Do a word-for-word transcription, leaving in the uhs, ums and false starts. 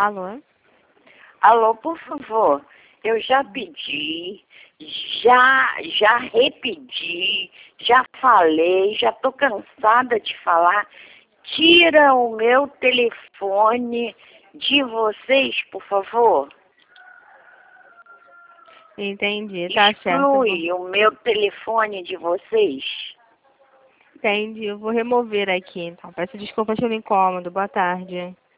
Alô? Alô, por favor, eu já pedi, já, já repeti, já falei, já estou cansada de falar. Tira o meu telefone de vocês, por favor. Entendi, tá certo. Exclui o meu telefone de vocês. Entendi, eu vou remover aqui, então. Peço desculpas pelo incômodo. Boa tarde.